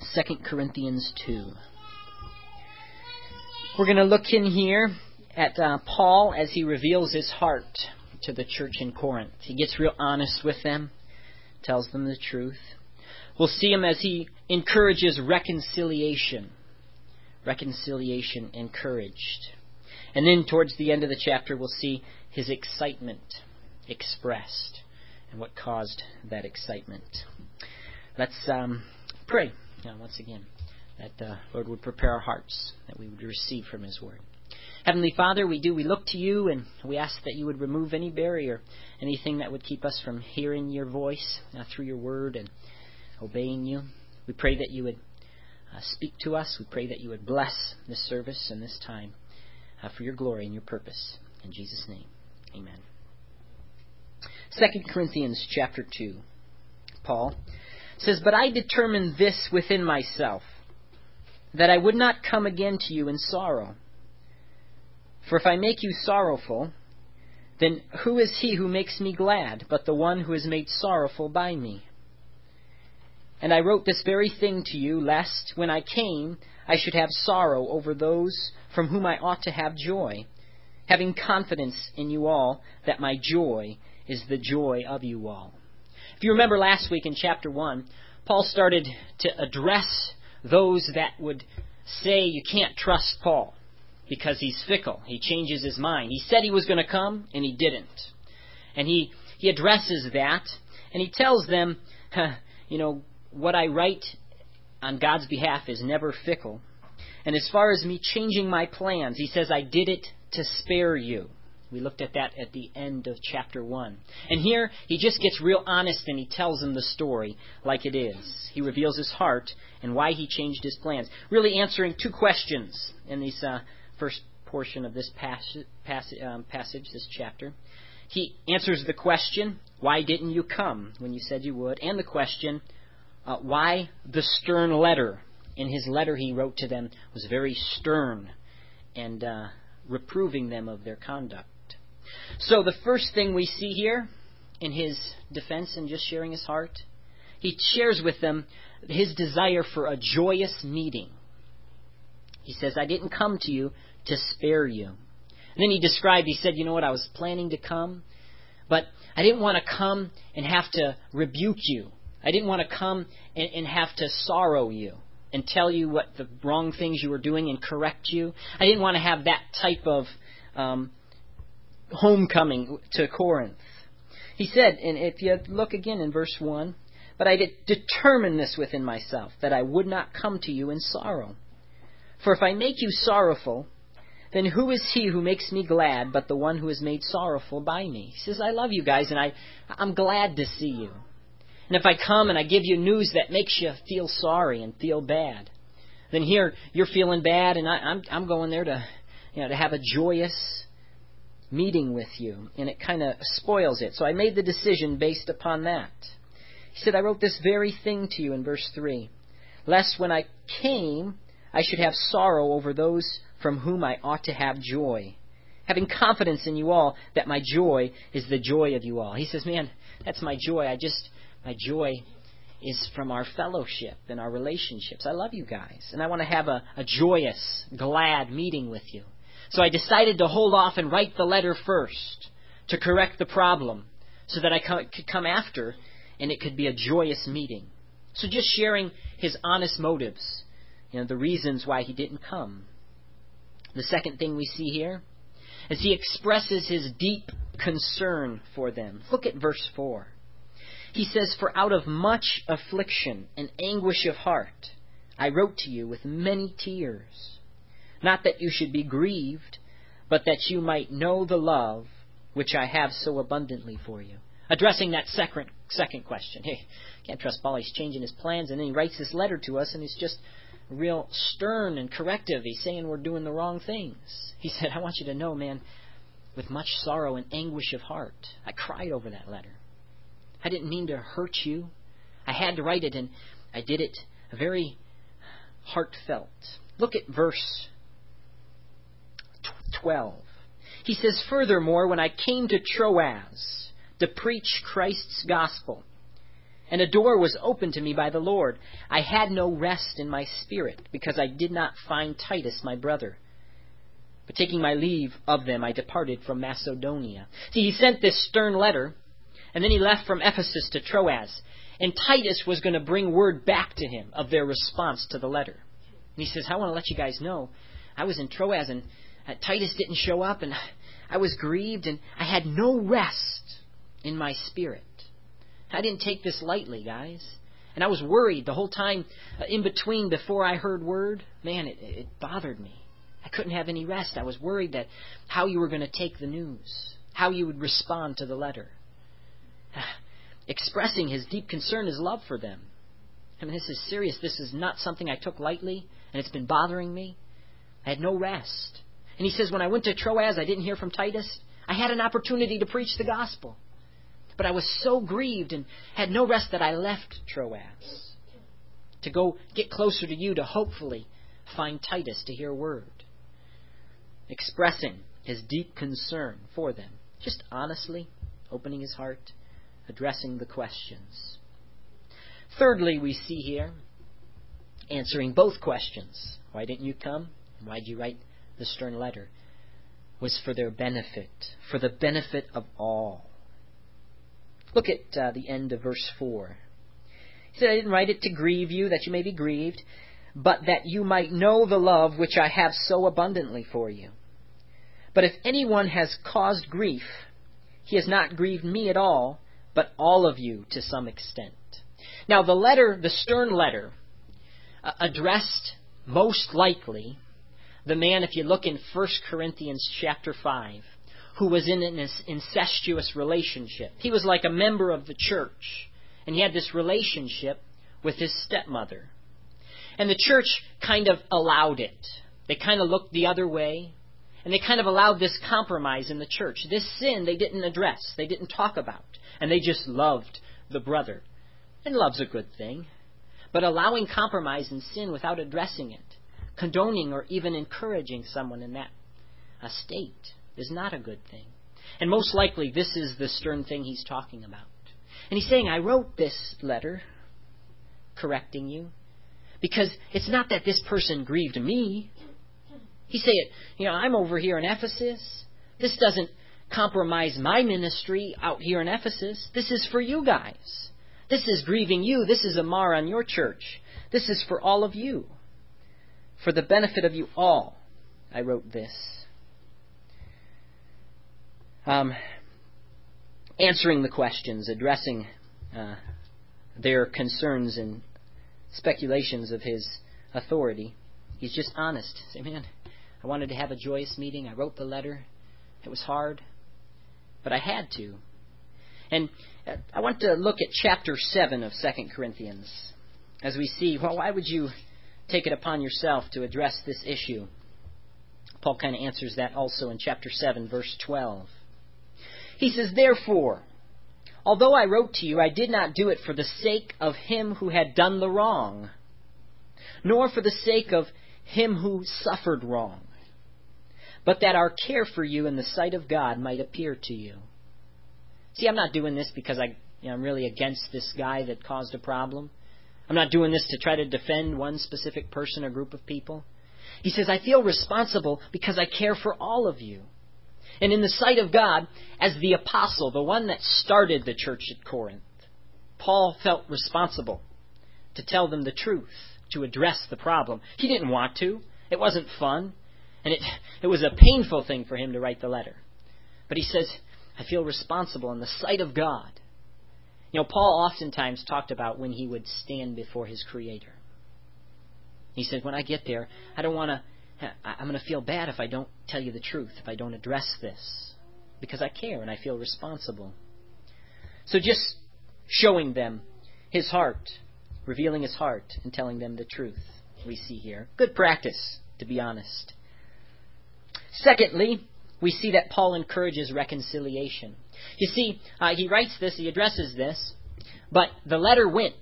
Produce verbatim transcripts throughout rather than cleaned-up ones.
Second Corinthians two. We're going to look in here at uh, Paul as he reveals his heart to the church in Corinth. He gets real honest with them, tells them the truth. We'll see him as he encourages reconciliation. Reconciliation encouraged. And then towards the end of the chapter, we'll see his excitement expressed and what caused that excitement. Let's um, pray now once again that the uh, Lord would prepare our hearts, that we would receive from His Word. Heavenly Father, we do. We look to You, and we ask that You would remove any barrier, anything that would keep us from hearing Your voice uh, through Your Word and obeying You. We pray that You would uh, speak to us. We pray that You would bless this service and this time uh, for Your glory and Your purpose. In Jesus' name, amen. Second Corinthians chapter two. Paul says, "But I determined this within myself, that I would not come again to you in sorrow. For if I make you sorrowful, then who is he who makes me glad but the one who is made sorrowful by me? And I wrote this very thing to you, lest when I came I should have sorrow over those from whom I ought to have joy, having confidence in you all that my joy is the joy of you all." If you remember last week in chapter one, Paul started to address those that would say you can't trust Paul because he's fickle. He changes his mind. He said he was going to come, and he didn't. And he, he addresses that, and he tells them, huh, you know, what I write on God's behalf is never fickle. And as far as me changing my plans, he says, I did it to spare you. We looked at that at the end of chapter one. And here, he just gets real honest and he tells them the story like it is. He reveals his heart and why he changed his plans. Really answering two questions in this uh, first portion of this passage, passage, um, passage, this chapter. He answers the question, why didn't you come when you said you would? And the question, uh, why the stern letter? In his letter he wrote to them was very stern and uh, reproving them of their conduct. So the first thing we see here in his defense and just sharing his heart, he shares with them his desire for a joyous meeting. He says, I didn't come to you to spare you. And then he described, he said, you know what, I was planning to come, but I didn't want to come and have to rebuke you. I didn't want to come and, and have to sorrow you and tell you what the wrong things you were doing and correct you. I didn't want to have that type of um, homecoming to Corinth. He said, and if you look again in verse one, but I did determine this within myself, that I would not come to you in sorrow. For if I make you sorrowful, then who is he who makes me glad but the one who is made sorrowful by me? He says, I love you guys, and I, I'm glad to see you. And if I come and I give you news that makes you feel sorry and feel bad, then here you're feeling bad, and I, I'm I'm going there to, you know, to have a joyous meeting with you, and it kind of spoils it. So I made the decision based upon that. He said, I wrote this very thing to you in verse three, lest when I came I should have sorrow over those from whom I ought to have joy, having confidence in you all that my joy is the joy of you all. He says, man, that's my joy. I just, my joy is from our fellowship and our relationships. I love you guys, and I want to have a, a joyous, glad meeting with you. So I decided to hold off and write the letter first to correct the problem so that I could come after and it could be a joyous meeting. So just sharing his honest motives, you know, the reasons why he didn't come. The second thing we see here is he expresses his deep concern for them. Look at verse four. He says, for out of much affliction and anguish of heart I wrote to you with many tears. Not that you should be grieved, but that you might know the love which I have so abundantly for you. Addressing that second second question. Hey, can't trust Paul. He's changing his plans, and then he writes this letter to us, and it's just real stern and corrective. He's saying we're doing the wrong things. He said, I want you to know, man, with much sorrow and anguish of heart, I cried over that letter. I didn't mean to hurt you. I had to write it, and I did it very heartfelt. Look at verse twelve. He says, furthermore, when I came to Troas to preach Christ's gospel, and a door was opened to me by the Lord. I had no rest in my spirit, because I did not find Titus my brother. But taking my leave of them, I departed from Macedonia. See, he sent this stern letter, and then he left from Ephesus to Troas. And Titus was going to bring word back to him of their response to the letter. And he says, I want to let you guys know, I was in Troas, and uh, Titus didn't show up, and I was grieved, and I had no rest in my spirit. I didn't take this lightly, guys. And I was worried the whole time uh, in between before I heard word. Man, it, it bothered me. I couldn't have any rest. I was worried that how you were going to take the news, how you would respond to the letter. Expressing his deep concern, his love for them. I mean, this is serious. This is not something I took lightly, and it's been bothering me. I had no rest. And he says, when I went to Troas, I didn't hear from Titus. I had an opportunity to preach the gospel. But I was so grieved and had no rest that I left Troas to go get closer to you to hopefully find Titus to hear word. Expressing his deep concern for them. Just honestly opening his heart, addressing the questions. Thirdly, we see here, answering both questions. Why didn't you come? And why did you write the stern letter? Was for their benefit, for the benefit of all. Look at uh, the end of verse four. He said, I didn't write it to grieve you, that you may be grieved, but that you might know the love which I have so abundantly for you. But if anyone has caused grief, he has not grieved me at all, but all of you to some extent. Now the letter, the stern letter, uh, addressed most likely the man, if you look in First Corinthians chapter five, who was in an incestuous relationship. He was like a member of the church, and he had this relationship with his stepmother. And the church kind of allowed it. They kind of looked the other way, and they kind of allowed this compromise in the church. This sin they didn't address, they didn't talk about, and they just loved the brother. And love's a good thing, but allowing compromise and sin without addressing it, condoning or even encouraging someone in that uh, state, is not a good thing. And most likely this is the stern thing he's talking about. And he's saying, I wrote this letter correcting you because it's not that this person grieved me. He said, you know, I'm over here in Ephesus. This doesn't compromise my ministry out here in Ephesus. This is for you guys. This is grieving you. This is a mar on your church. This is for all of you. For the benefit of you all, I wrote this. Um, answering the questions, addressing uh, their concerns and speculations of his authority. He's just honest. Say, man, I wanted to have a joyous meeting. I wrote the letter. It was hard, but I had to. And I want to look at chapter seven of Second Corinthians as we see, well, why would you take it upon yourself to address this issue? Paul kind of answers that also in chapter seven, verse twelve. He says, therefore, although I wrote to you, I did not do it for the sake of him who had done the wrong, nor for the sake of him who suffered wrong, but that our care for you in the sight of God might appear to you. See, I'm not doing this because I, you know, I'm really against this guy that caused a problem. I'm not doing this to try to defend one specific person or group of people. He says, I feel responsible because I care for all of you. And in the sight of God, as the apostle, the one that started the church at Corinth, Paul felt responsible to tell them the truth, to address the problem. He didn't want to. It wasn't fun. And it, it was a painful thing for him to write the letter. But he says, I feel responsible in the sight of God. You know, Paul oftentimes talked about when he would stand before his Creator. He said, when I get there, I don't want to, I'm going to feel bad if I don't tell you the truth, if I don't address this, because I care and I feel responsible. So just showing them his heart, revealing his heart and telling them the truth, we see here. Good practice, to be honest. Secondly, we see that Paul encourages reconciliation. You see, uh, he writes this, he addresses this, but the letter went,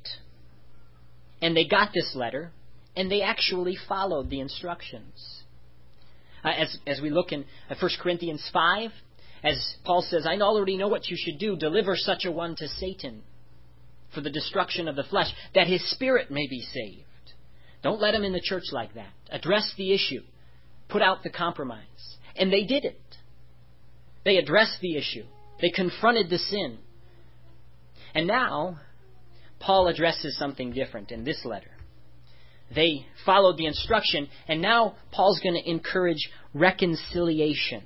and they got this letter, and they actually followed the instructions. Uh, as as we look in uh, First Corinthians five, as Paul says, I already know what you should do. Deliver such a one to Satan. for the destruction of the flesh, that his spirit may be saved. Don't let him in the church like that. Address the issue. Put out the compromise. And they did it. They addressed the issue. They confronted the sin. And now, Paul addresses something different in this letter. They followed the instruction, and now Paul's going to encourage reconciliation.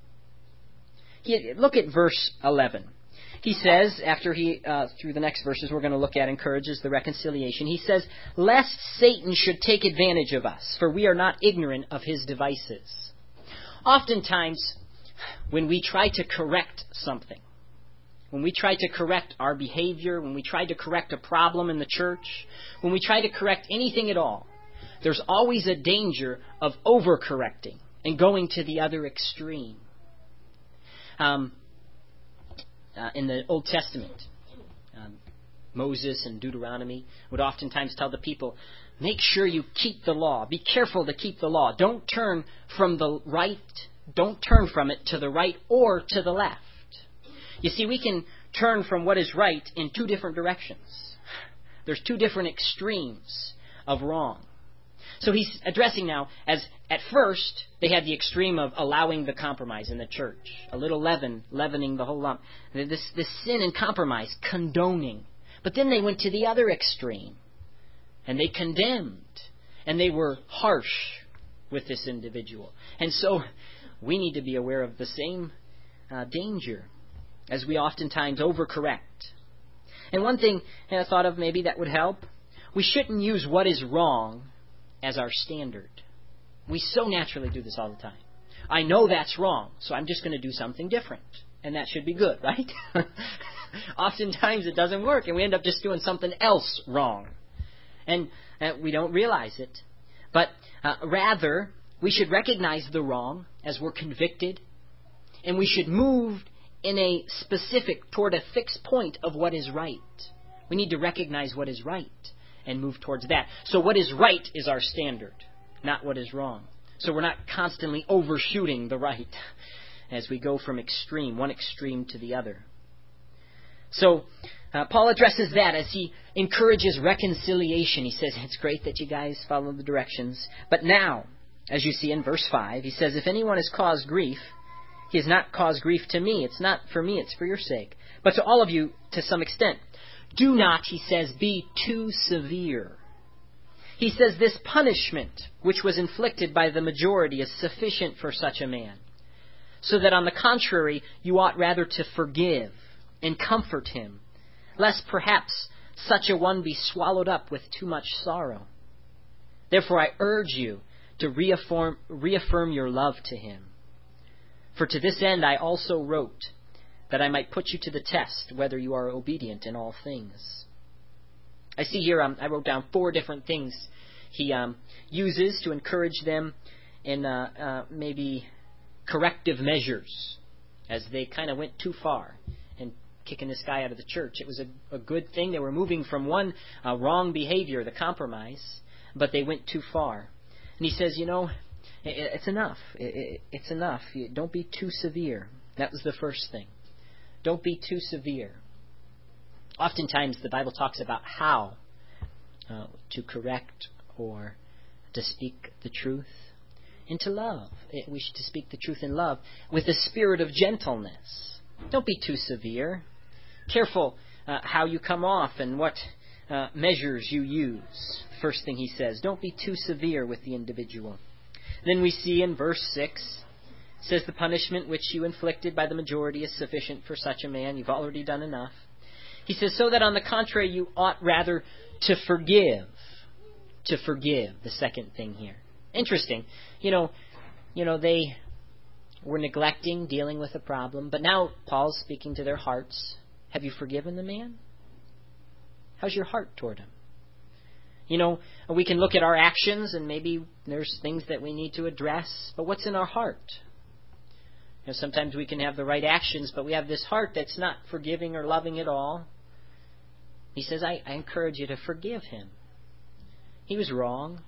He, look at verse eleven. He says, after he, uh, through the next verses we're going to look at, encourages the reconciliation. He says, lest Satan should take advantage of us, for we are not ignorant of his devices. Oftentimes, when we try to correct something, when we try to correct our behavior, when we try to correct a problem in the church, when we try to correct anything at all, there's always a danger of overcorrecting and going to the other extreme. Um, uh, in the Old Testament, um, Moses and Deuteronomy would oftentimes tell the people, make sure you keep the law. Be careful to keep the law. Don't turn from the right, don't turn from it to the right or to the left. You see, we can turn from what is right in two different directions. There's two different extremes of wrong. So he's addressing now, as at first they had the extreme of allowing the compromise in the church. A little leaven, leavening the whole lump. This, this sin and compromise, condoning. But then they went to the other extreme. And they condemned. And they were harsh with this individual. And so we need to be aware of the same uh, danger, as we oftentimes overcorrect. And one thing I thought of maybe that would help, we shouldn't use what is wrong as our standard. We so naturally do this all the time. I know that's wrong, so I'm just going to do something different. And that should be good, right? Oftentimes it doesn't work, and we end up just doing something else wrong. And uh, we don't realize it. But uh, rather, we should recognize the wrong as we're convicted, and we should move in a specific, toward a fixed point of what is right. We need to recognize what is right and move towards that. So what is right is our standard, not what is wrong. So we're not constantly overshooting the right as we go from extreme, one extreme to the other. So uh, Paul addresses that as he encourages reconciliation. He says, it's great that you guys follow the directions. But now, as you see in verse five, he says, if anyone has caused grief, he has not caused grief to me. It's not for me, it's for your sake. But to all of you, to some extent. Do not, he says, be too severe. He says this punishment, which was inflicted by the majority, is sufficient for such a man. So that on the contrary, you ought rather to forgive and comfort him, lest perhaps such a one be swallowed up with too much sorrow. Therefore I urge you to reaffirm, reaffirm your love to him. For to this end I also wrote, that I might put you to the test, whether you are obedient in all things. I see here, um, I wrote down four different things he um, uses to encourage them in uh, uh, maybe corrective measures, as they kind of went too far in kicking this guy out of the church. It was a, a good thing. They were moving from one uh, wrong behavior, the compromise, but they went too far. And he says, you know, it's enough. It's enough. Don't be too severe. That was the first thing. Don't be too severe. Oftentimes the Bible talks about how uh, to correct or to speak the truth and to love. We should to speak the truth in love with a spirit of gentleness. Don't be too severe. Careful uh, how you come off and what uh, measures you use. First thing he says, don't be too severe with the individual. Then we see in verse six, it says, the punishment which you inflicted by the majority is sufficient for such a man. You've already done enough. He says, so that on the contrary, you ought rather to forgive. To forgive, the second thing here. Interesting. You know, you know, they were neglecting dealing with a problem, but now Paul's speaking to their hearts. Have you forgiven the man? How's your heart toward him? You know, we can look at our actions and maybe there's things that we need to address, but what's in our heart? You know, sometimes we can have the right actions, but we have this heart that's not forgiving or loving at all. He says, I, I encourage you to forgive him. He was wrong,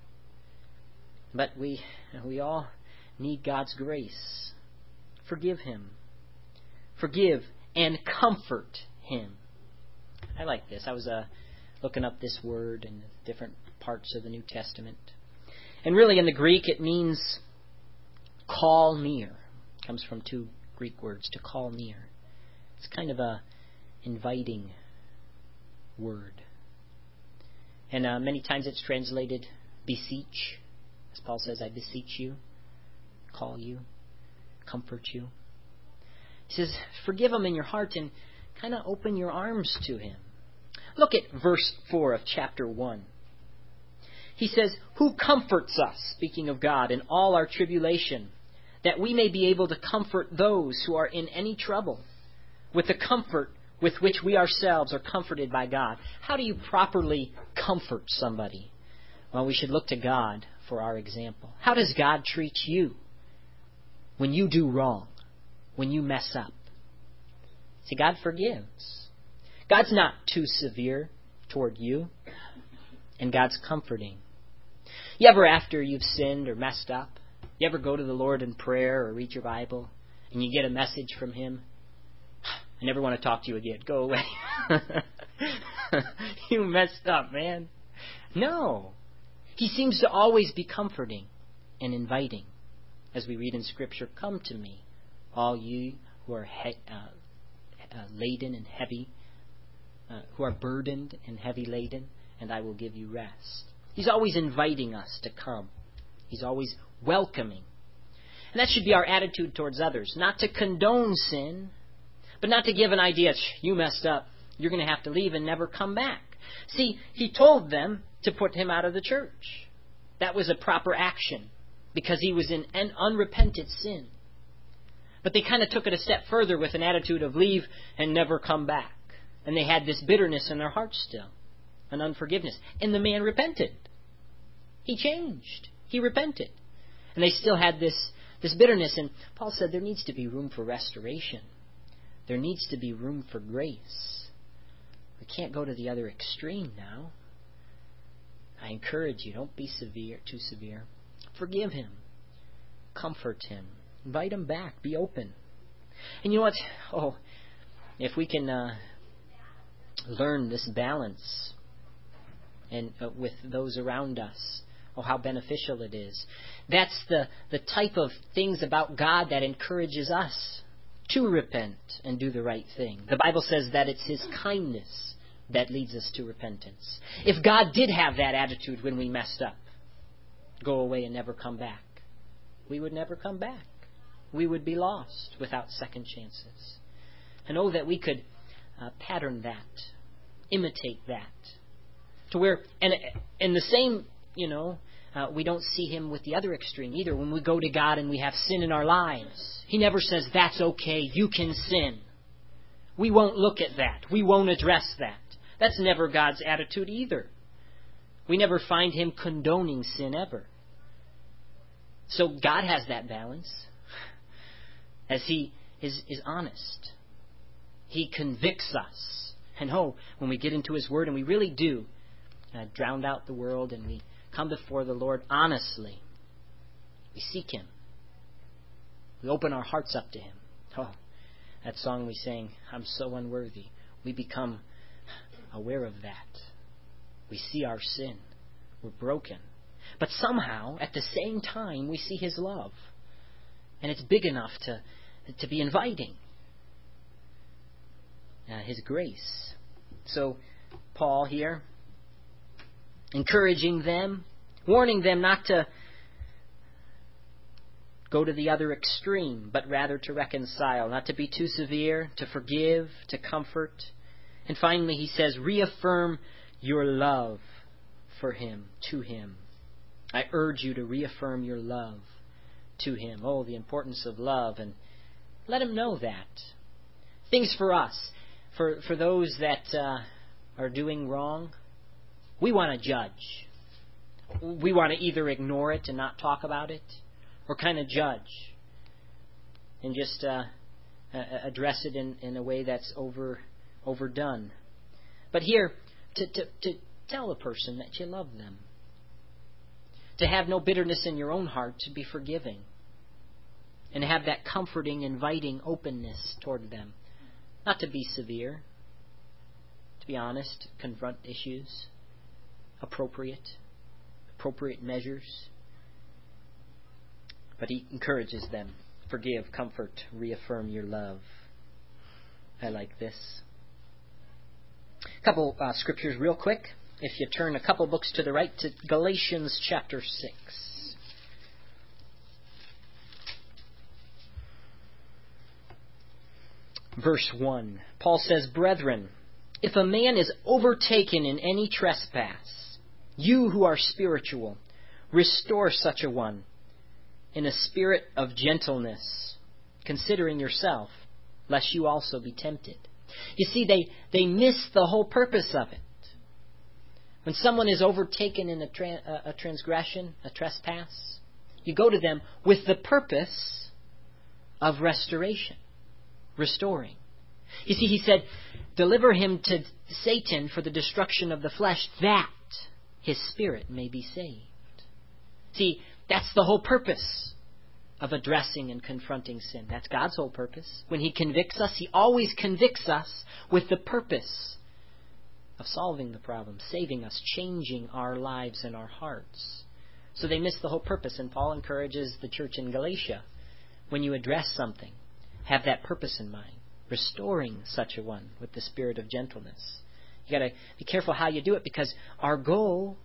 but we we all need God's grace. Forgive him. Forgive and comfort him. I like this. I was uh, looking up this word in different parts of the New Testament. And really in the Greek it means call near. It comes from two Greek words, to call near. It's kind of a inviting word. And uh, many times it's translated beseech. As Paul says, I beseech you, call you, comfort you. He says, forgive him in your heart and kind of open your arms to him. Look at verse four of chapter one. He says, who comforts us, speaking of God, in all our tribulation, that we may be able to comfort those who are in any trouble, with the comfort with which we ourselves are comforted by God. How do you properly comfort somebody? Well, we should look to God for our example. How does God treat you when you do wrong, when you mess up? See, God forgives. God's not too severe toward you, and God's comforting. You ever, after you've sinned or messed up, you ever go to the Lord in prayer or read your Bible, and you get a message from Him? I never want to talk to you again. Go away. You messed up, man. No. He seems to always be comforting and inviting. As we read in Scripture, come to me, all you who are he- uh, uh, laden and heavy, uh, who are burdened and heavy laden, and I will give you rest. He's always inviting us to come. He's always welcoming. And that should be our attitude towards others. Not to condone sin, but not to give an idea, you messed up, you're going to have to leave and never come back. See, he told them to put him out of the church. That was a proper action because he was in an unrepentant sin. But they kind of took it a step further with an attitude of leave and never come back. And they had this bitterness in their hearts still, an unforgiveness. And the man repented. He changed. He repented. And they still had this, this bitterness. And Paul said there needs to be room for restoration. There needs to be room for grace. We can't go to the other extreme now. I encourage you, don't be severe, too severe. Forgive him. Comfort him. Invite him back. Be open. And you know what? Oh, if we can uh, learn this balance and uh, with those around us, oh, how beneficial it is. That's the, the type of things about God that encourages us to repent and do the right thing. The Bible says that it's His kindness that leads us to repentance. If God did have that attitude when we messed up, go away and never come back, we would never come back. We would be lost without second chances. And oh, that we could uh, pattern that, imitate that, to where, and in the same, you know, uh, we don't see Him with the other extreme either. When we go to God and we have sin in our lives, He never says, that's okay, you can sin. We won't look at that. We won't address that. That's never God's attitude either. We never find Him condoning sin ever. So God has that balance. As He is, is honest. He convicts us. And oh, when we get into His Word and we really do uh, drown out the world and we come before the Lord honestly, we seek Him. We open our hearts up to Him. Oh, that song we sang, I'm so unworthy. We become aware of that. We see our sin. We're broken. But somehow, at the same time, we see His love. And it's big enough to, to be inviting. Uh, His grace. So, Paul here, encouraging them, warning them not to go to the other extreme, but rather to reconcile, not to be too severe, to forgive, to comfort. And finally, he says, reaffirm your love for him, to him. I urge you to reaffirm your love to him. Oh, the importance of love. And let him know that. Things for us, for, for those that uh, are doing wrong, we want to judge. We want to either ignore it and not talk about it, or kind of judge and just uh, address it in, in a way that's over overdone. But here, to, to, to tell a person that you love them. To have no bitterness in your own heart, to be forgiving. And have that comforting, inviting openness toward them. Not to be severe. to be honest, confront issues, appropriate, appropriate measures. But he encourages them. Forgive, comfort, reaffirm your love. I like this. A couple uh, scriptures real quick. If you turn a couple books to the right to Galatians chapter six. Verse one. Paul says, Brethren, if a man is overtaken in any trespass, you who are spiritual, restore such a one in a spirit of gentleness, considering yourself, lest you also be tempted. You see, they, they miss the whole purpose of it. When someone is overtaken in a, tra- a transgression, a trespass, you go to them with the purpose of restoration, restoring. You see, he said, deliver him to Satan for the destruction of the flesh, that his spirit may be saved. See, that's the whole purpose of addressing and confronting sin. That's God's whole purpose. When He convicts us, He always convicts us with the purpose of solving the problem, saving us, changing our lives and our hearts. So they miss the whole purpose, and Paul encourages the church in Galatia, when you address something, have that purpose in mind, restoring such a one with the spirit of gentleness. You got to be careful how you do it, because our goal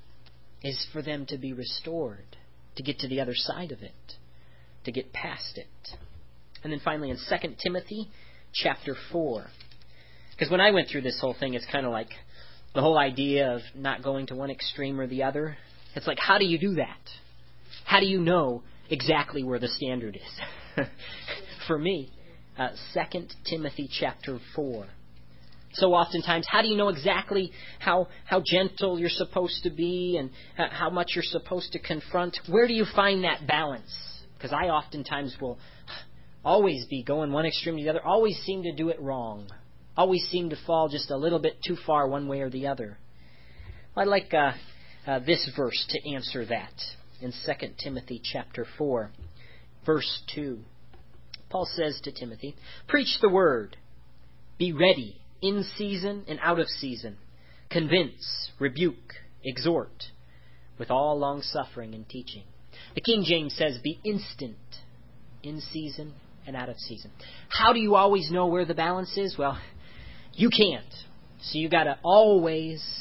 is for them to be restored, to get to the other side of it, to get past it. And then finally in Second Timothy chapter four. Because when I went through this whole thing, it's kind of like the whole idea of not going to one extreme or the other. It's like, how do you do that? How do you know exactly where the standard is? For me, uh, Second Timothy chapter four. So oftentimes, how do you know exactly how, how gentle you're supposed to be and how much you're supposed to confront? Where do you find that balance? Because I oftentimes will always be going one extreme to the other, always seem to do it wrong, always seem to fall just a little bit too far one way or the other. I'd like uh, uh, this verse to answer that in Second Timothy chapter four, verse two. Paul says to Timothy, preach the word, be ready in season and out of season, convince, rebuke, exhort, with all long-suffering and teaching. The King James says, be instant in season and out of season. How do you always know where the balance is? Well, you can't. So you got to always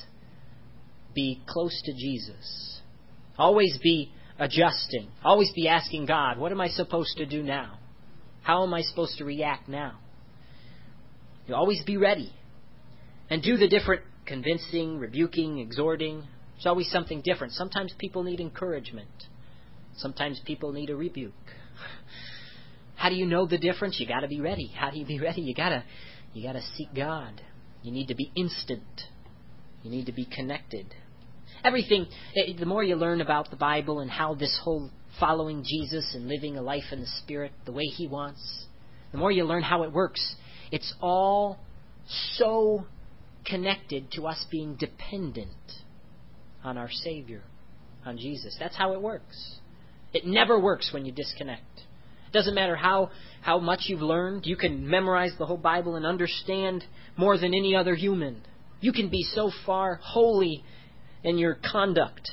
be close to Jesus. Always be adjusting. Always be asking God, what am I supposed to do now? How am I supposed to react now? You always be ready. And do the different convincing, rebuking, exhorting. There's always something different. Sometimes people need encouragement. Sometimes people need a rebuke. How do you know the difference? You got to be ready. How do you be ready? You got to you got to seek God. You need to be instant. You need to be connected. Everything, the more you learn about the Bible and how this whole following Jesus and living a life in the Spirit the way He wants, the more you learn how it works, it's all so connected to us being dependent on our Savior, on Jesus. That's how it works. It never works when you disconnect. It doesn't matter how, how much you've learned. You can memorize the whole Bible and understand more than any other human. You can be so far holy in your conduct.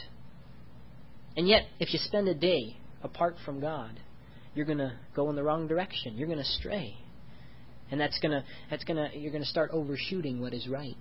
And yet, if you spend a day apart from God, you're going to go in the wrong direction. You're going to stray. And that's going to that's going to you're going to start overshooting what is right.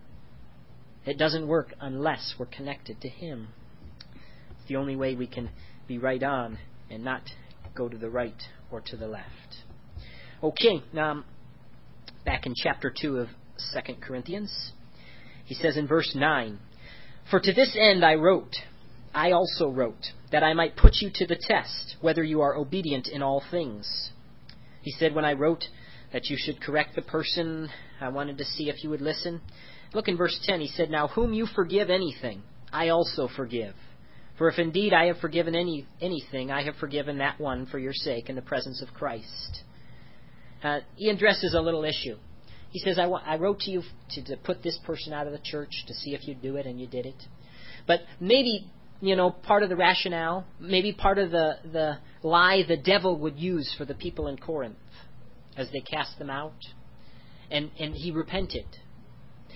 It doesn't work unless we're connected to Him. It's the only way we can be right on and not go to the right or to the left. Okay, now back in chapter two of Second Corinthians, he says in verse nine, for to this end I wrote, I also wrote, that I might put you to the test, whether you are obedient in all things. He said, when I wrote that you should correct the person, I wanted to see if you would listen. Look in verse ten, he said, now whom you forgive anything, I also forgive. For if indeed I have forgiven any anything, I have forgiven that one for your sake in the presence of Christ. Uh, he addresses a little issue. He says, I, wa- I wrote to you to, to put this person out of the church to see if you'd do it, and you did it. But maybe, you know, part of the rationale, maybe part of the, the lie the devil would use for the people in Corinth as they cast them out. And, and he repented.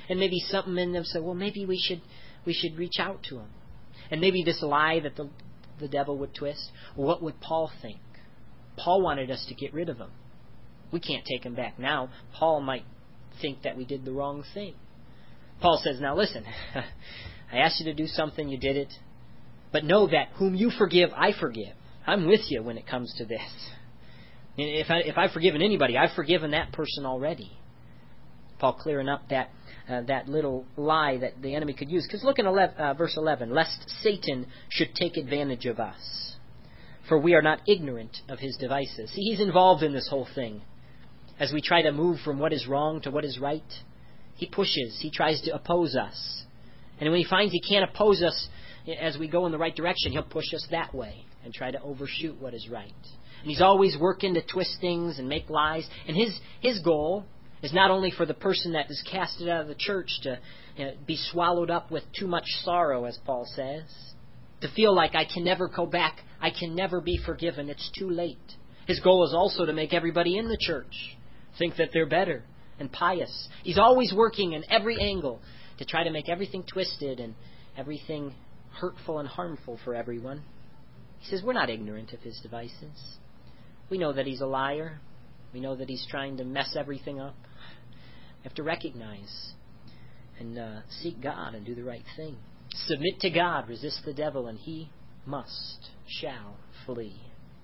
And maybe something in them said, well, maybe we should we should reach out to him. And maybe this lie that the, the devil would twist, well, what would Paul think? Paul wanted us to get rid of him. We can't take him back now. Paul might think that we did the wrong thing. Paul says, now listen, I asked you to do something, you did it. But know that whom you forgive, I forgive. I'm with you when it comes to this. If, I, if I've forgiven anybody, I've forgiven that person already. Paul clearing up that uh, that little lie that the enemy could use. Because look in eleven, uh, verse eleven, lest Satan should take advantage of us. For we are not ignorant of his devices. See, he's involved in this whole thing. As we try to move from what is wrong to what is right, he pushes, he tries to oppose us. And when he finds he can't oppose us as we go in the right direction, he'll push us that way and try to overshoot what is right. And he's always working to twist things and make lies. And his his goal is not only for the person that is casted out of the church to you know, be swallowed up with too much sorrow, as Paul says, to feel like I can never go back, I can never be forgiven, it's too late. His goal is also to make everybody in the church think that they're better and pious. He's always working in every angle to try to make everything twisted and everything hurtful and harmful for everyone. He says we're not ignorant of his devices. We know that he's a liar. We know that he's trying to mess everything up. We have to recognize and uh, seek God and do the right thing. Submit to God, resist the devil, and he must, shall flee.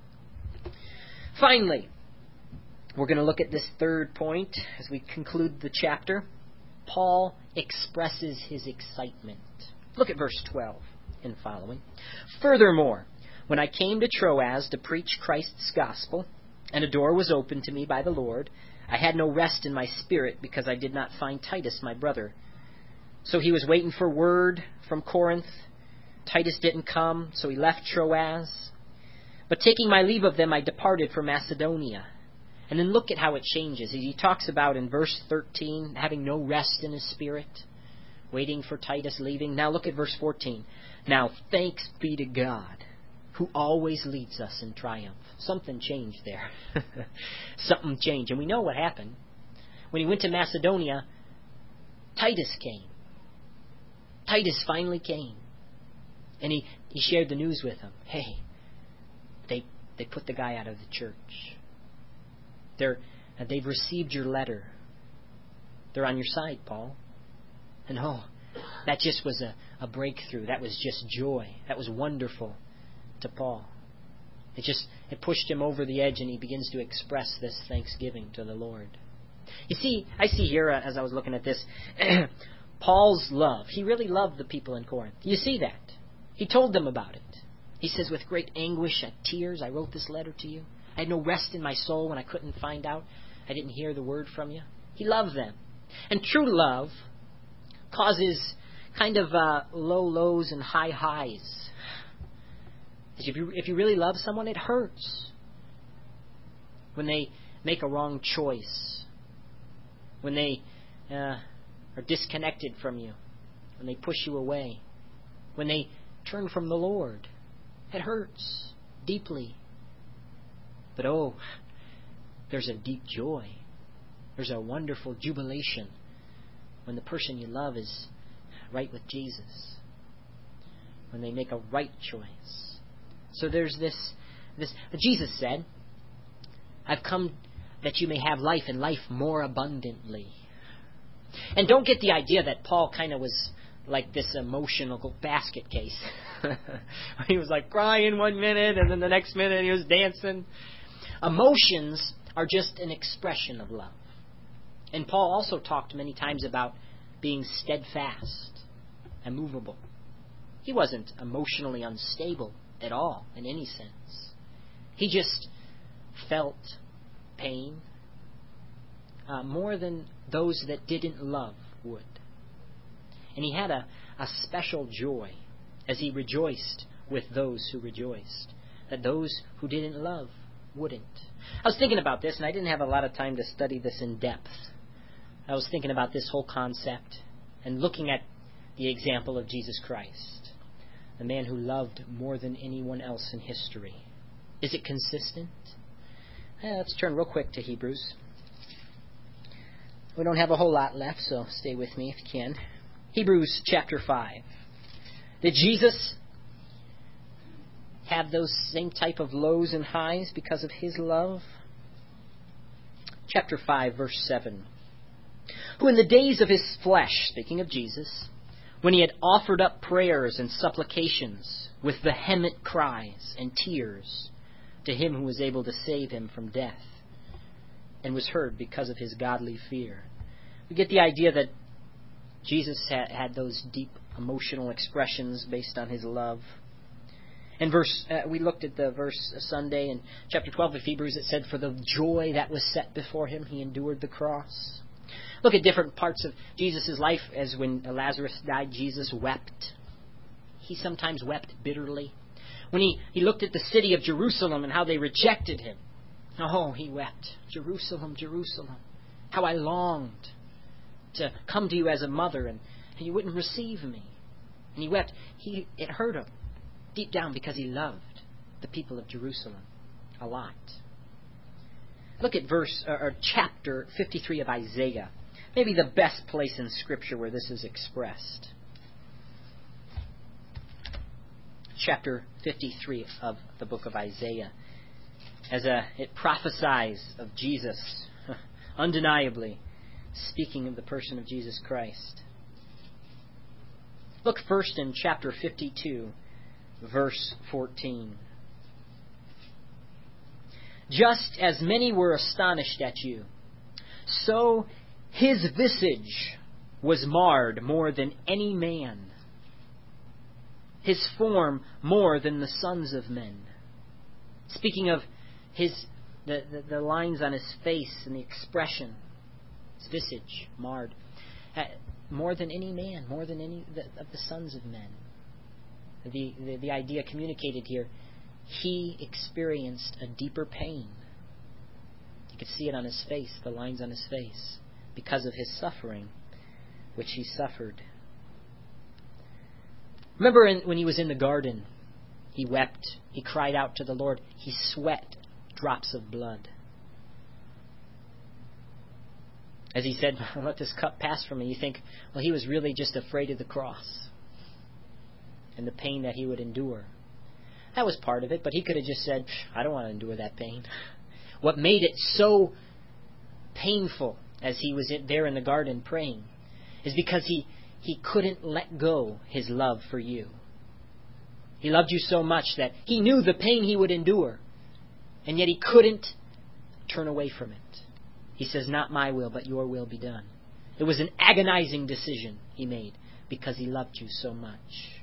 Finally, we're going to look at this third point as we conclude the chapter. Paul expresses his excitement. Look at verse twelve and following. Furthermore, when I came to Troas to preach Christ's gospel, and a door was opened to me by the Lord, I had no rest in my spirit because I did not find Titus, my brother. So he was waiting for word from Corinth. Titus didn't come, so he left Troas. But taking my leave of them, I departed for Macedonia. And then look at how it changes. He talks about in verse thirteen, having no rest in his spirit, waiting for Titus leaving. Now look at verse fourteen. Now thanks be to God, who always leads us in triumph. Something changed there. Something changed. And we know what happened. When he went to Macedonia, Titus came. Titus finally came. And he, he shared the news with him. Hey, they they put the guy out of the church. They're, they've received your letter. They're on your side, Paul. And oh, that just was a, a breakthrough. That was just joy. That was wonderful to Paul. It just it pushed him over the edge, and he begins to express this thanksgiving to the Lord. You see, I see here, uh, as I was looking at this, Paul's love. He really loved the people in Corinth. You see that. He told them about it. He says, with great anguish and tears, I wrote this letter to you. I had no rest in my soul when I couldn't find out. I didn't hear the word from you. He loved them. And true love causes kind of uh, low lows and high highs. If you, if you really love someone, it hurts when they make a wrong choice, when they uh, are disconnected from you, when they push you away, when they turn from the Lord. It hurts deeply. But oh, there's a deep joy. There's a wonderful jubilation when the person you love is right with Jesus, when they make a right choice. So there's this, this. Jesus said, I've come that you may have life and life more abundantly. And don't get the idea that Paul kind of was like this emotional basket case. He was like crying one minute and then the next minute he was dancing. Emotions are just an expression of love. And Paul also talked many times about being steadfast and immovable. He wasn't emotionally unstable at all in any sense. He just felt pain uh, more than those that didn't love would. And he had a, a special joy as he rejoiced with those who rejoiced, that those who didn't love wouldn't. I was thinking about this, and I didn't have a lot of time to study this in depth. I was thinking about this whole concept and looking at the example of Jesus Christ, the man who loved more than anyone else in history. Is it consistent? Eh, let's turn real quick to Hebrews. We don't have a whole lot left, so stay with me if you can. Hebrews chapter five. Did Jesus have those same type of lows and highs because of His love? Chapter five, verse seven. Who in the days of His flesh, speaking of Jesus, when He had offered up prayers and supplications with vehement cries and tears to Him who was able to save Him from death, and was heard because of His godly fear. We get the idea that Jesus had, had those deep emotional expressions based on His love. And verse, uh, we looked at the verse Sunday in chapter twelve of Hebrews. It said, "For the joy that was set before Him, He endured the cross." Look at different parts of Jesus' life. As when Lazarus died, Jesus wept. He sometimes wept bitterly. When he, he looked at the city of Jerusalem and how they rejected Him, oh, He wept. Jerusalem, Jerusalem, how I longed to come to you as a mother, and, and you wouldn't receive me. And He wept. He, it hurt Him deep down because He loved the people of Jerusalem a lot. Look at verse or, or chapter fifty-three of Isaiah. Maybe the best place in Scripture where this is expressed. Chapter fifty-three of the book of Isaiah. As a, it prophesies of Jesus, undeniably, speaking of the person of Jesus Christ. Look first in chapter fifty-two, verse fourteen. Just as many were astonished at you, so His visage was marred more than any man, His form more than the sons of men. Speaking of his the, the, the lines on His face and the expression, His visage marred, uh, more than any man, more than any the, of the sons of men. The, the the idea communicated here, He experienced a deeper pain. You could see it on His face, the lines on His face, because of His suffering, which He suffered. Remember in, when He was in the garden, He wept, He cried out to the Lord, He sweat drops of blood. As He said, "Let this cup pass from me," you think, well, He was really just afraid of the cross and the pain that He would endure. That was part of it, but He could have just said, "I don't want to endure that pain." What made it so painful as He was there in the garden praying is because He, he couldn't let go His love for you. He loved you so much that He knew the pain He would endure, and yet He couldn't turn away from it. He says, "Not my will, but your will be done." It was an agonizing decision He made because He loved you so much.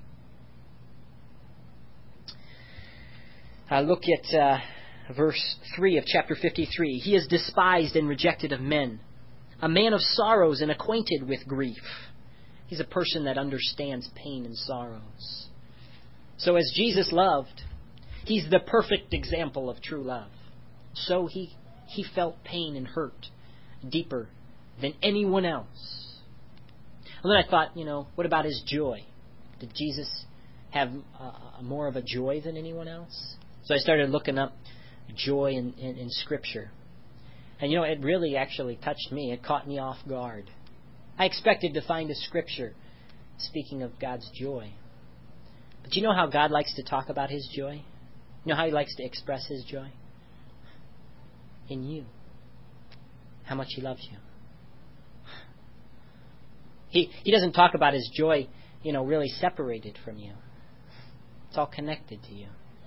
Uh, look at uh, verse three of chapter fifty-three. He is despised and rejected of men, a man of sorrows and acquainted with grief. He's a person that understands pain and sorrows. So as Jesus loved, He's the perfect example of true love. So He, he felt pain and hurt deeper than anyone else. And then I thought, you know, what about His joy? Did Jesus have uh, more of a joy than anyone else? So I started looking up joy in, in, in Scripture. And you know, it really actually touched me. It caught me off guard. I expected to find a Scripture speaking of God's joy. But you know how God likes to talk about His joy? You know how He likes to express His joy? In you. How much He loves you. He He doesn't talk about His joy, you know, really separated from you. It's all connected to you.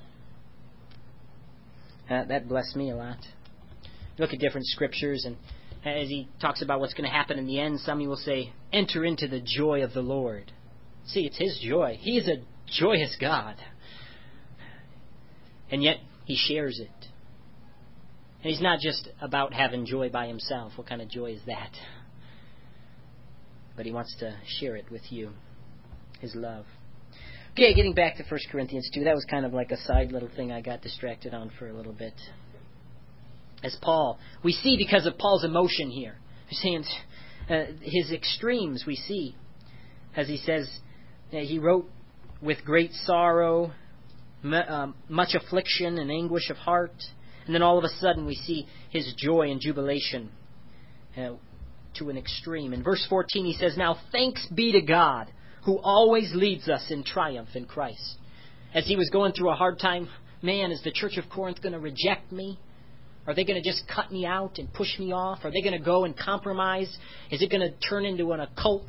Uh, that blessed me a lot. Look at different scriptures, and as He talks about what's going to happen in the end, some will say, "Enter into the joy of the Lord." See, it's His joy. He is a joyous God. And yet, He shares it. And He's not just about having joy by Himself. What kind of joy is that? But He wants to share it with you. His love. Okay, getting back to First Corinthians two. That was kind of like a side little thing I got distracted on for a little bit. As Paul, we see because of Paul's emotion here. He's saying uh, his extremes we see. As he says, uh, he wrote with great sorrow, m- um, much affliction and anguish of heart. And then all of a sudden we see his joy and jubilation. Uh, to an extreme. In verse fourteen he says, "Now thanks be to God who always leads us in triumph in Christ." As he was going through a hard time, man, is the Church of Corinth going to reject me? Are they going to just cut me out and push me off? Are they going to go and compromise? Is it going to turn into an occult?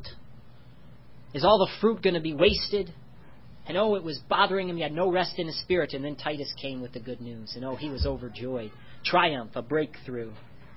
Is all the fruit going to be wasted? And oh, it was bothering him. He had no rest in his spirit. And then Titus came with the good news. And oh, he was overjoyed. Triumph, a breakthrough.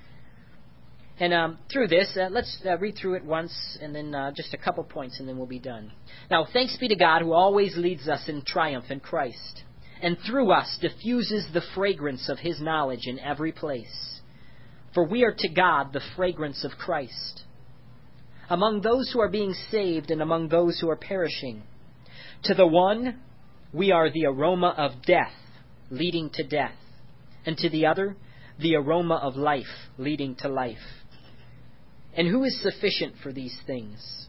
And um, through this, uh, let's uh, read through it once and then uh, just a couple points and then we'll be done. "Now thanks be to God who always leads us in triumph in Christ, and through us diffuses the fragrance of his knowledge in every place. For we are to God the fragrance of Christ, among those who are being saved and among those who are perishing. To the one we are the aroma of death, leading to death, and to the other the aroma of life, leading to life. And who is sufficient for these things?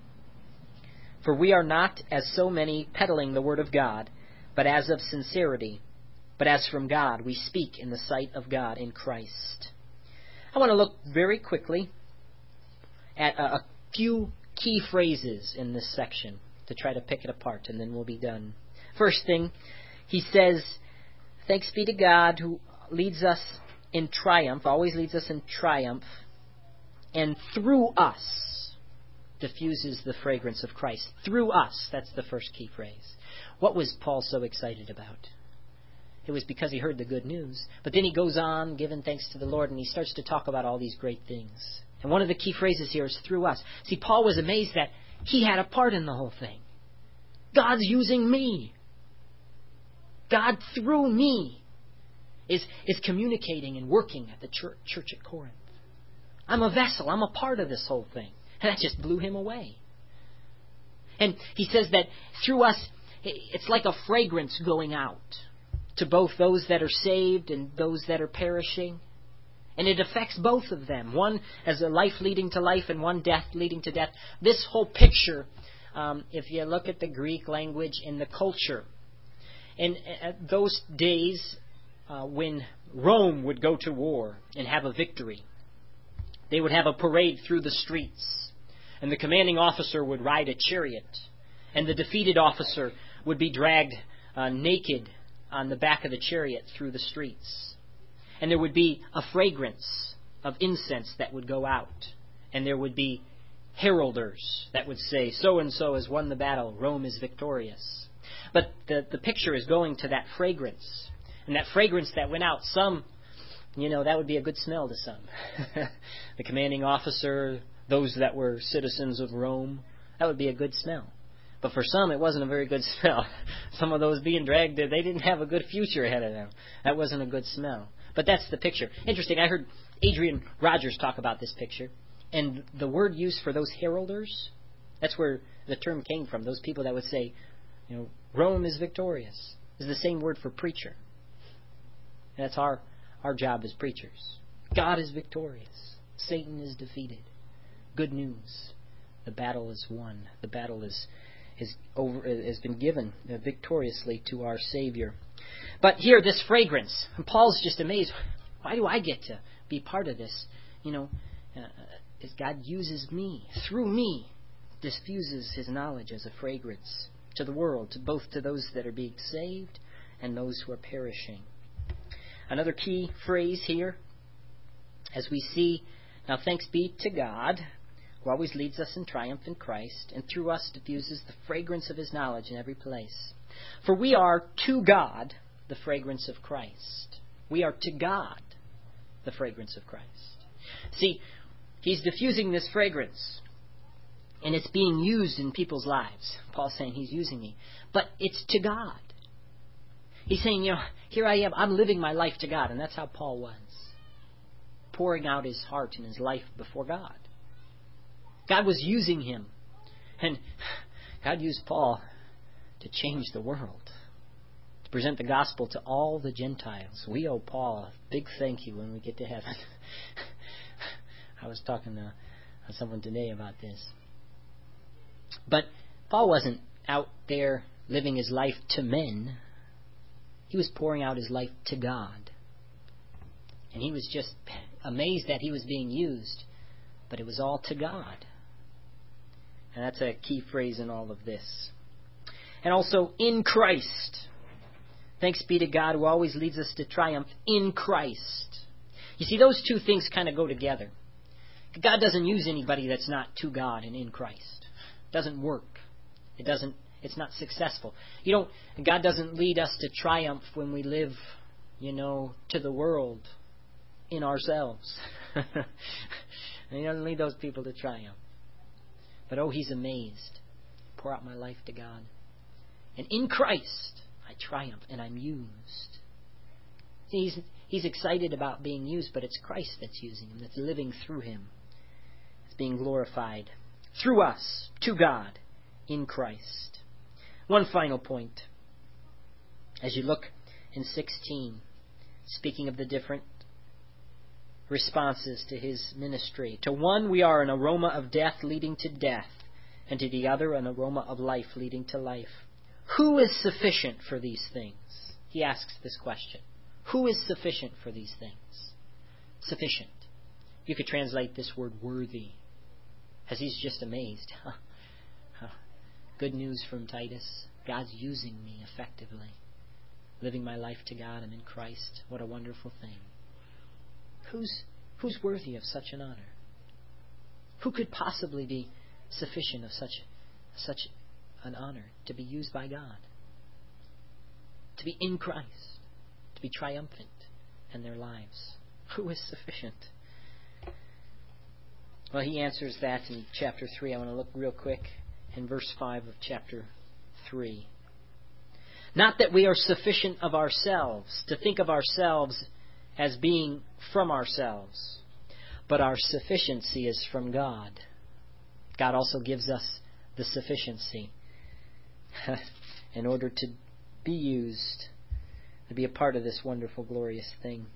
For we are not as so many peddling the word of God, but as of sincerity, but as from God we speak in the sight of God in Christ." I want to look very quickly at a, a few key phrases in this section to try to pick it apart, and then we'll be done. First thing, he says, "Thanks be to God who leads us in triumph, always leads us in triumph, and through us diffuses the fragrance of Christ." Through us, that's the first key phrase. What was Paul so excited about? It was because he heard the good news. But then he goes on, giving thanks to the Lord, and he starts to talk about all these great things. And one of the key phrases here is through us. See, Paul was amazed that he had a part in the whole thing. God's using me. God, through me, is, is communicating and working at the church, church at Corinth. I'm a vessel. I'm a part of this whole thing. And that just blew him away. And he says that through us, it's like a fragrance going out to both those that are saved and those that are perishing. And it affects both of them. One as a life leading to life and one death leading to death. This whole picture, um, if you look at the Greek language and the culture, in at those days uh, when Rome would go to war and have a victory, they would have a parade through the streets. And the commanding officer would ride a chariot. And the defeated officer would be dragged uh, naked on the back of the chariot through the streets. And there would be a fragrance of incense that would go out. And there would be heralders that would say, so-and-so has won the battle, Rome is victorious. But the, the picture is going to that fragrance. And that fragrance that went out, some, you know, that would be a good smell to some. The commanding officer, those that were citizens of Rome, that would be a good smell. But for some, it wasn't a very good smell. Some of those being dragged, they didn't have a good future ahead of them. That wasn't a good smell. But that's the picture. Interesting, I heard Adrian Rogers talk about this picture. And the word used for those heralders, that's where the term came from. Those people that would say, you know, Rome is victorious, is the same word for preacher. And that's our, our job as preachers. God is victorious. Satan is defeated. Good news. The battle is won. The battle is is over has been given victoriously to our Savior. But here, this fragrance, and Paul's just amazed. Why do I get to be part of this? You know, uh, as God uses me, through me, diffuses His knowledge as a fragrance to the world, to both to those that are being saved and those who are perishing. Another key phrase here, as we see, now thanks be to God, who always leads us in triumph in Christ, and through us diffuses the fragrance of His knowledge in every place. For we are to God the fragrance of Christ. We are to God the fragrance of Christ. See, He's diffusing this fragrance, and it's being used in people's lives. Paul's saying He's using me. But it's to God. He's saying, you know, here I am, I'm living my life to God, and that's how Paul was. Pouring out his heart and his life before God. God was using him. And God used Paul to change the world. To present the gospel to all the Gentiles. We owe Paul a big thank you when we get to heaven. I was talking to someone today about this. But Paul wasn't out there living his life to men. He was pouring out his life to God. And he was just amazed that he was being used but it was all to God. And that's a key phrase in all of this. And also, in Christ. Thanks be to God who always leads us to triumph in Christ. You see, those two things kind of go together. God doesn't use anybody that's not to God and in Christ. It doesn't work. It doesn't. It's not successful. You don't. God doesn't lead us to triumph when we live, you know, to the world in ourselves. He doesn't lead those people to triumph. But oh, He's amazed. Pour out my life to God. And in Christ, I triumph and I'm used. See, he's, he's excited about being used, but it's Christ that's using him, that's living through him. It's being glorified through us to God in Christ. One final point. As you look in sixteen, speaking of the different responses to his ministry. To one, we are an aroma of death leading to death, and to the other, an aroma of life leading to life. Who is sufficient for these things? He asks this question. Who is sufficient for these things? Sufficient. You could translate this word worthy, as he's just amazed. Good news from Titus. God's using me effectively. Living my life to God. I'm in Christ. What a wonderful thing. Who's, who's worthy of such an honor? Who could possibly be sufficient of such, such an honor to be used by God? To be in Christ. To be triumphant in their lives. Who is sufficient? Well, he answers that in chapter three. I want to look real quick in verse five of chapter three. Not that we are sufficient of ourselves, to think of ourselves as being from ourselves, but our sufficiency is from God. God also gives us the sufficiency in order to be used, to be a part of this wonderful, glorious thing.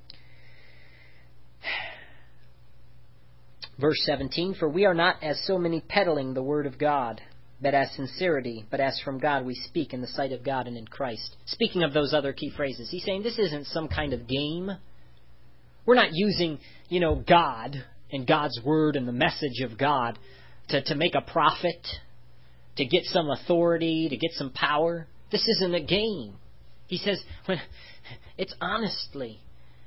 Verse seventeen, for we are not as so many peddling the word of God, but as sincerity, but as from God we speak in the sight of God and in Christ. Speaking of those other key phrases, he's saying this isn't some kind of game. We're not using, you know, God and God's word and the message of God to, to make a profit, to get some authority, to get some power. This isn't a game. He says, when it's honestly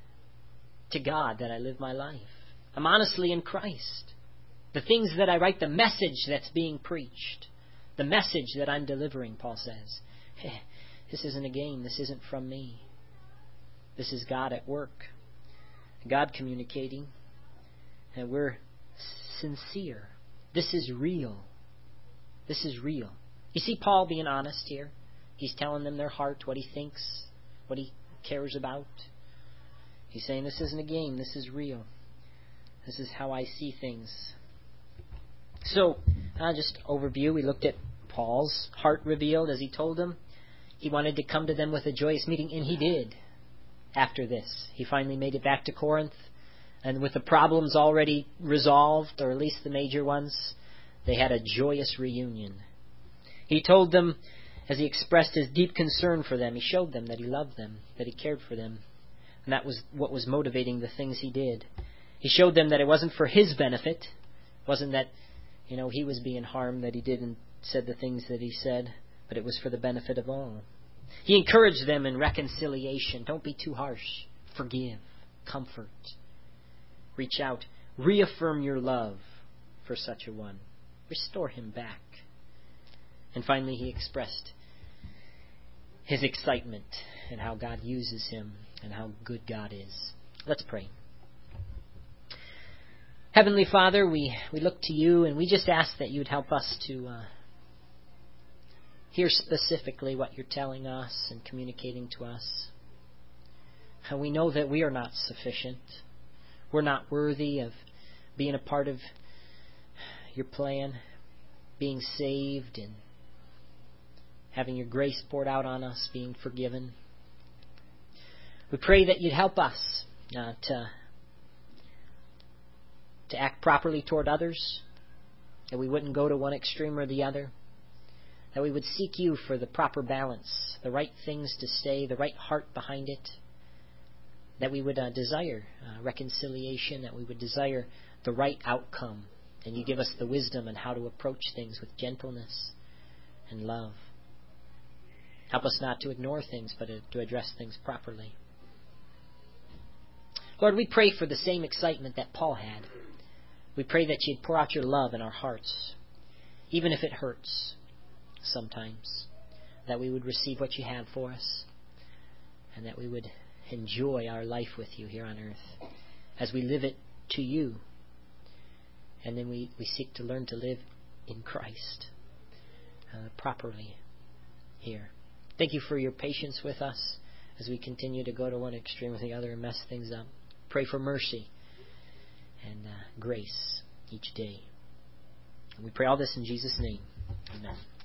to God that I live my life. I'm honestly in Christ. The things that I write, the message that's being preached, the message that I'm delivering, Paul says, hey, this isn't a game. This isn't from me. This is God at work. God communicating. And we're sincere. This is real. This is real. You see Paul being honest here? He's telling them their heart, what he thinks, what he cares about. He's saying this isn't a game. This is real. This is how I see things. So, uh, just overview. We looked at Paul's heart revealed as he told them. He wanted to come to them with a joyous meeting, and he did. After this, he finally made it back to Corinth, and with the problems already resolved, or at least the major ones, they had a joyous reunion. He told them, as he expressed his deep concern for them, he showed them that he loved them, that he cared for them, and that was what was motivating the things he did. He showed them that it wasn't for his benefit. It wasn't that, you know, he was being harmed, that he did and said the things that he said, but it was for the benefit of all. He encouraged them in reconciliation. Don't be too harsh. Forgive. Comfort. Reach out. Reaffirm your love for such a one. Restore him back. And finally, he expressed his excitement and how God uses him and how good God is. Let's pray. Heavenly Father, we, we look to you and we just ask that you would help us to uh, hear specifically what you're telling us and communicating to us. And we know that we are not sufficient. We're not worthy of being a part of your plan, being saved and having your grace poured out on us, being forgiven. We pray that you'd help us uh, to to act properly toward others, that we wouldn't go to one extreme or the other, that we would seek you for the proper balance, the right things to say, the right heart behind it, that we would uh, desire uh, reconciliation, that we would desire the right outcome. And you give us the wisdom on how to approach things with gentleness and love. Help us not to ignore things, but to address things properly. Lord, we pray for the same excitement that Paul had. We pray that you'd pour out your love in our hearts, even if it hurts sometimes, that we would receive what you have for us, and that we would enjoy our life with you here on earth as we live it to you. And then we, we seek to learn to live in Christ uh, properly here. Thank you for your patience with us as we continue to go to one extreme or the other and mess things up. Pray for mercy and uh, grace each day. And we pray all this in Jesus' name. Amen.